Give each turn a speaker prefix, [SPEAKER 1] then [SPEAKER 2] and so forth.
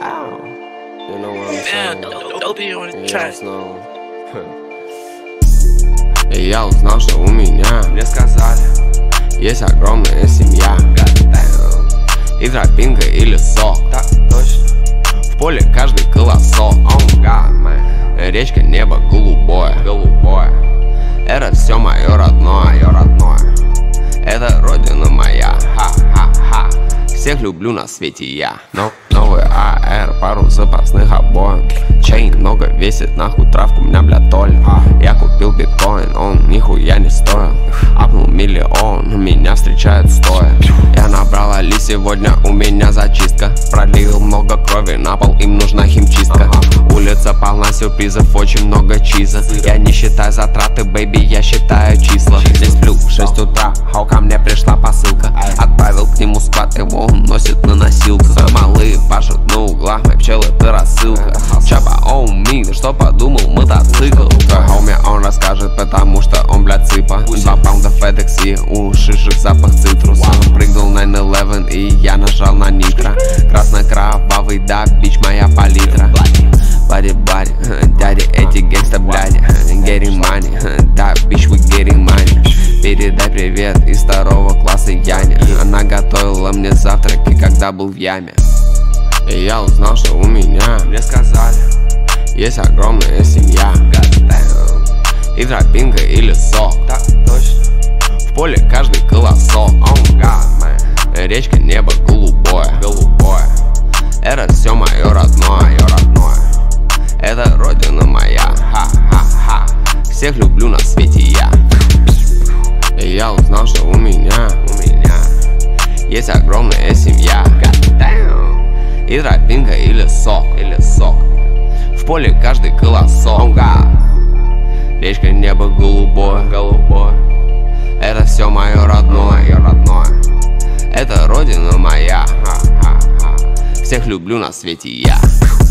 [SPEAKER 1] You know what I'm saying?
[SPEAKER 2] Dopey on the track.
[SPEAKER 1] И я узнал, что у меня,
[SPEAKER 2] Мне сказали,
[SPEAKER 1] есть огромная семья. И тропинка или сок,
[SPEAKER 2] так точно.
[SPEAKER 1] в поле каждый колосок.
[SPEAKER 2] Oh God, man.
[SPEAKER 1] Речка, небо голубое,
[SPEAKER 2] Голубое,
[SPEAKER 1] это все мое родное. Это родина моя,
[SPEAKER 2] ха-ха-ха.
[SPEAKER 1] всех люблю на свете я. Новый АР, пару запасных обоин. Чейн много весит, нахуй травку, у меня, бля, толь. Я купил биткоин, он нихуя не стоил. Апнул миллион, меня встречает стоя. Я набрал Али, сегодня у меня зачистка. Пролил много крови на пол, им нужна химчистка. Улица полна сюрпризов, очень много чиза. Я не считаю затраты, бэйби, я считаю числа. Здесь сплю в 6 утра, хау ко мне пришла посылка. Отправил к нему склад, его он носит на носилках. Малые пашут на углах, мои пчелы это рассылка. Чапа on me, что подумал мотоцикл. Хоуми он расскажет, потому что он, блядь, цыпа. 2 паунда FedEx и у шишек запах цитруса. Прыгнул 9-11 и я нажал на нитро. Красно-кровавый, да, бич, моя палитра. Бади-бади, дяди, эти гэнгста, бляди. Getting money, да, бич, we getting money. Передай привет из 2 класса Яне. Она готовила мне завтраки, когда был в яме. И я узнал, что у меня,
[SPEAKER 2] Мне сказали,
[SPEAKER 1] есть огромная семья. И тропинка или сок,
[SPEAKER 2] так точно.
[SPEAKER 1] в поле каждый колосок.
[SPEAKER 2] Oh God, man.
[SPEAKER 1] Речка, небо голубое, это все мое родное. Это родина моя,
[SPEAKER 2] Ха-ха-ха.
[SPEAKER 1] всех люблю на свете я. И я узнал, что у меня есть огромная семья. И тропинка или сок, в поле каждый колосок. Речка, небо голубое, это все мое родное. Это родина моя, всех люблю на свете я.